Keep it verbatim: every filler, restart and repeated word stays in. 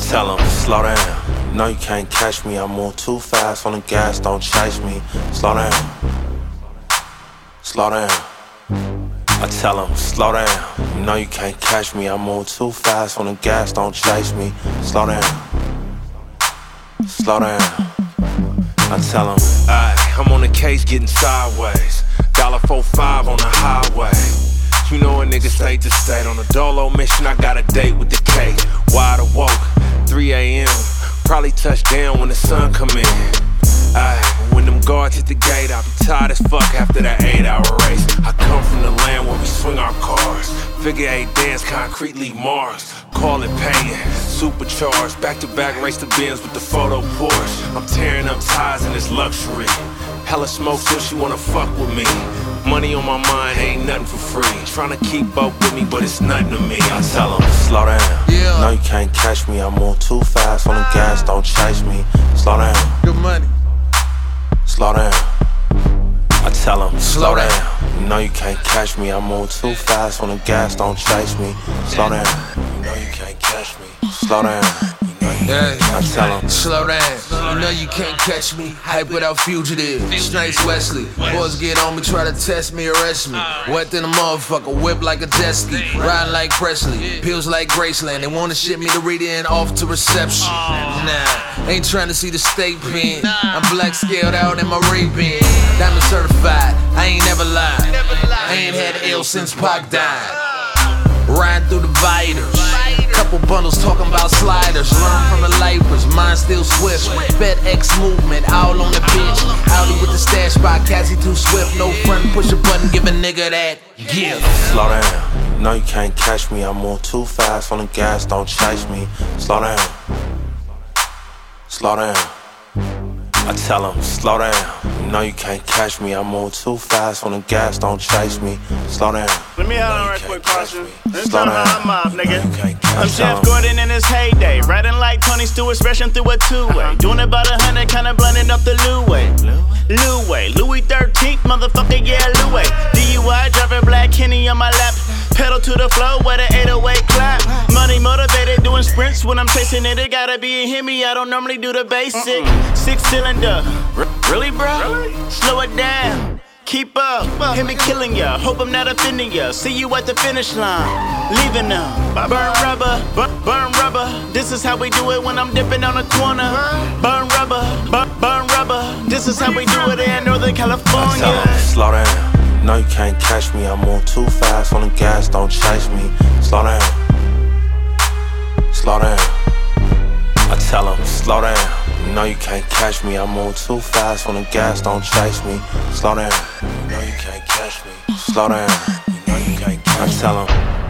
tell them, slow down. No, you can't catch me. I move too fast on the gas, don't chase me. Slow down. Slow down. I tell them, slow down. You know you can't catch me. I move too fast on the gas, don't chase me. Slow down. Slow down. I tell them, ayy, I'm on the case getting sideways. Dollar four five on the highway. You know a nigga state to state. On a dolo mission, I got a date with the K. Wide awoke, three A M Probably touch down when the sun come in. Ayy, when them guards hit the gate, I'll be tired as fuck after that eight hour race. I come from the land where we swing our cars. Figure eight dance, concretely Mars. Call it paying, supercharged. Back to back, race the Benz with the photo Porsche. I'm tearing up ties in this luxury. Hella smoke till she wanna fuck with me. Money on my mind, ain't nothing for free. Tryna keep up with me, but it's nothing to me. I tell them, slow down. Yeah. No, you can't catch me. I move too fast on the gas, don't chase me. Slow down. Good money. Slow down. I tell them, slow down. You know you can't catch me. I move too fast on the gas, don't chase me. Slow down. You know you can't catch me. Slow down. Yeah, I tell them, slow down. You know you can't catch me. Hype without fugitive. Snipes Wesley. Boys get on me, try to test me, arrest me. Wet in a motherfucker, whip like a jet ski. Riding like Presley, pills like Graceland. They wanna ship me to read it and off to reception. Nah, ain't trying to see the state pen. I'm black scaled out in my Ray-Ban. Diamond certified, I ain't never lied. I ain't had ill since Pac died. Riding through the viters. Couple bundles talking about sliders. Learn from the lifers, mine still swift. FedEx movement, all on the bitch. Audi with the stash by Cassie too swift. No front, push a button, give a nigga that gift. Slow down. No, you can't catch me. I move too fast on the gas, don't chase me. Slow down. Slow down. I tell them, slow down. You know you can't catch me. I move too fast on the gas, don't chase me. Slow down. Let me have on right quick, Carson. Let's turn down. my mouth, nigga. I'm Jeff Gordon in his heyday. Riding like Tony Stewart, smashing through a two-way. Doing about a hundred, kinda blending up the Louis. Louis, Louis thirteenth, motherfucker, yeah, Louis. D U I, driving black Henny on my lap. Pedal to the flow with an eight oh eight clap. Money motivated, doing sprints when I'm chasing it. It gotta be a Hemi, I don't normally do the basic. Six cylinder, R- really, bro? Really? Slow it down. Keep up, hit me killing ya. Hope I'm not offending ya. See you at the finish line, leaving them. Burn rubber, burn, burn rubber. This is how we do it when I'm dipping on the corner. Burn rubber, burn, burn rubber. This is how we do it in Northern California. I tell them, slow down. No, you can't catch me. I move too fast on the gas, don't chase me. Slow down. Slow down. I tell them, slow down. You know you can't catch me. I move too fast on the gas, don't chase me. Slow down. You know you can't catch me. Slow down. You know you can't catch me. I tell them.